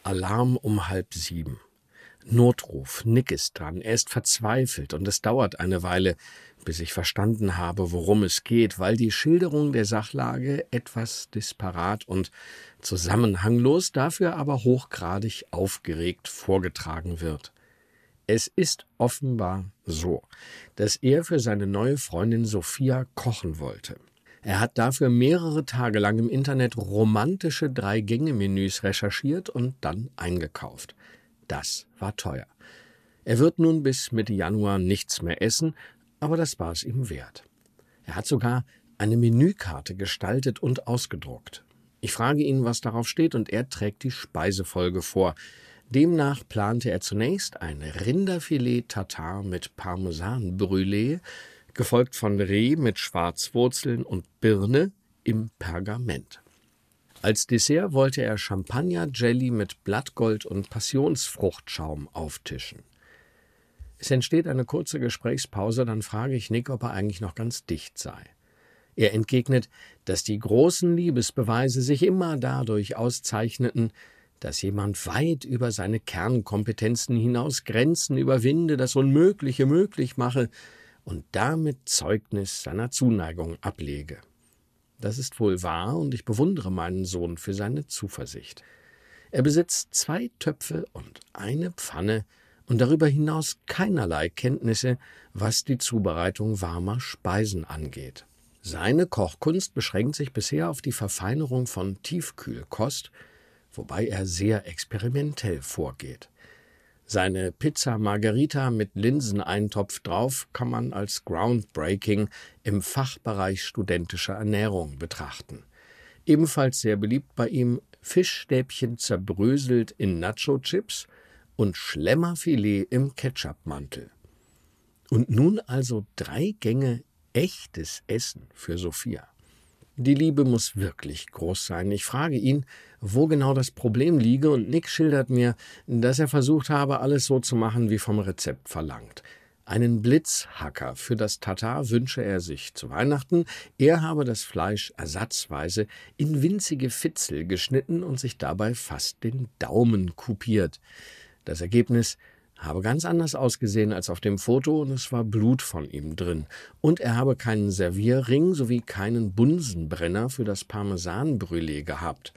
Alarm um 6:30. Notruf, Nick ist dran, er ist verzweifelt und es dauert eine Weile, bis ich verstanden habe, worum es geht, weil die Schilderung der Sachlage etwas disparat und zusammenhanglos, dafür aber hochgradig aufgeregt vorgetragen wird. Es ist offenbar so, dass er für seine neue Freundin Sophia kochen wollte. Er hat dafür mehrere Tage lang im Internet romantische 3-Gänge-Menüs recherchiert und dann eingekauft. Das war teuer. Er wird nun bis Mitte Januar nichts mehr essen, aber das war es ihm wert. Er hat sogar eine Menükarte gestaltet und ausgedruckt. Ich frage ihn, was darauf steht, und er trägt die Speisefolge vor. Demnach plante er zunächst ein Rinderfilet-Tatar mit Parmesan-Brûlée, gefolgt von Reh mit Schwarzwurzeln und Birne im Pergament. Als Dessert wollte er Champagner-Jelly mit Blattgold und Passionsfruchtschaum auftischen. Es entsteht eine kurze Gesprächspause, dann frage ich Nick, ob er eigentlich noch ganz dicht sei. Er entgegnet, dass die großen Liebesbeweise sich immer dadurch auszeichneten, dass jemand weit über seine Kernkompetenzen hinaus Grenzen überwinde, das Unmögliche möglich mache und damit Zeugnis seiner Zuneigung ablege. Das ist wohl wahr, und ich bewundere meinen Sohn für seine Zuversicht. Er besitzt 2 Töpfe und eine Pfanne und darüber hinaus keinerlei Kenntnisse, was die Zubereitung warmer Speisen angeht. Seine Kochkunst beschränkt sich bisher auf die Verfeinerung von Tiefkühlkost, wobei er sehr experimentell vorgeht. Seine Pizza Margherita mit Linseneintopf drauf kann man als groundbreaking im Fachbereich studentischer Ernährung betrachten. Ebenfalls sehr beliebt bei ihm Fischstäbchen zerbröselt in Nacho-Chips und Schlemmerfilet im Ketchupmantel. Und nun also 3 Gänge echtes Essen für Sophia. Die Liebe muss wirklich groß sein. Ich frage ihn, wo genau das Problem liege, und Nick schildert mir, dass er versucht habe, alles so zu machen, wie vom Rezept verlangt. Einen Blitzhacker für das Tatar wünsche er sich zu Weihnachten. Er habe das Fleisch ersatzweise in winzige Fitzel geschnitten und sich dabei fast den Daumen kupiert. Das Ergebnis habe ganz anders ausgesehen als auf dem Foto, und es war Blut von ihm drin. Und er habe keinen Servierring sowie keinen Bunsenbrenner für das Parmesan-Brûlée gehabt.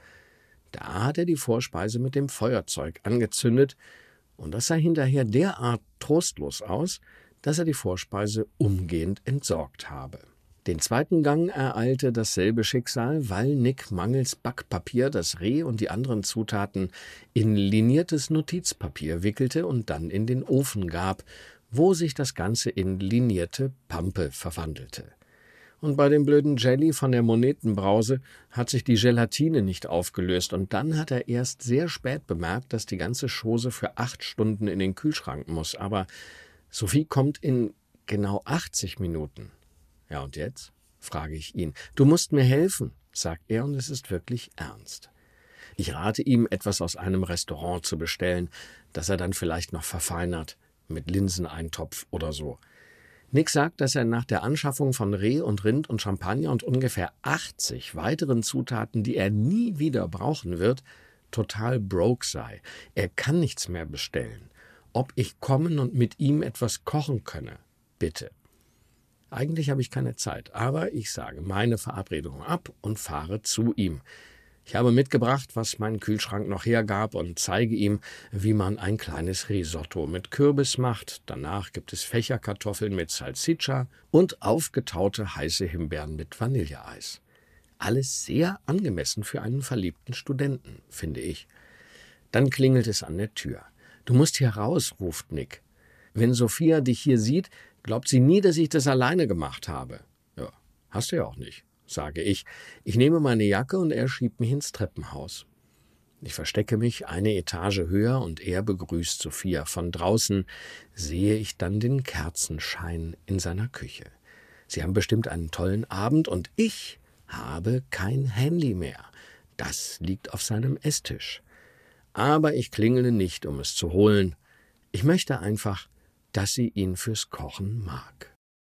Da hat er die Vorspeise mit dem Feuerzeug angezündet, und das sah hinterher derart trostlos aus, dass er die Vorspeise umgehend entsorgt habe. Den 2. Gang ereilte dasselbe Schicksal, weil Nick mangels Backpapier das Reh und die anderen Zutaten in liniertes Notizpapier wickelte und dann in den Ofen gab, wo sich das Ganze in linierte Pampe verwandelte. Und bei dem blöden Jelly von der Monetenbrause hat sich die Gelatine nicht aufgelöst, und dann hat er erst sehr spät bemerkt, dass die ganze Chose für 8 Stunden in den Kühlschrank muss. Aber Sophie kommt in genau 80 Minuten. Ja, und jetzt? Frage ich ihn. Du musst mir helfen, sagt er, und es ist wirklich ernst. Ich rate ihm, etwas aus einem Restaurant zu bestellen, das er dann vielleicht noch verfeinert, mit Linseneintopf oder so. Nick sagt, dass er nach der Anschaffung von Reh und Rind und Champagner und ungefähr 80 weiteren Zutaten, die er nie wieder brauchen wird, total broke sei. Er kann nichts mehr bestellen. Ob ich kommen und mit ihm etwas kochen könne? Bitte. Eigentlich habe ich keine Zeit, aber ich sage meine Verabredung ab und fahre zu ihm. Ich habe mitgebracht, was mein Kühlschrank noch hergab, und zeige ihm, wie man ein kleines Risotto mit Kürbis macht. Danach gibt es Fächerkartoffeln mit Salsiccia und aufgetaute heiße Himbeeren mit Vanilleeis. Alles sehr angemessen für einen verliebten Studenten, finde ich. Dann klingelt es an der Tür. »Du musst hier raus«, ruft Nick. »Wenn Sophia dich hier sieht, glaubt sie nie, dass ich das alleine gemacht habe.« »Ja, hast du ja auch nicht«, sage ich. Ich nehme meine Jacke und er schiebt mich ins Treppenhaus. Ich verstecke mich eine Etage höher und er begrüßt Sophia. Von draußen sehe ich dann den Kerzenschein in seiner Küche. Sie haben bestimmt einen tollen Abend und ich habe kein Handy mehr. Das liegt auf seinem Esstisch. Aber ich klingele nicht, um es zu holen. Ich möchte einfach, dass sie ihn fürs Kochen mag.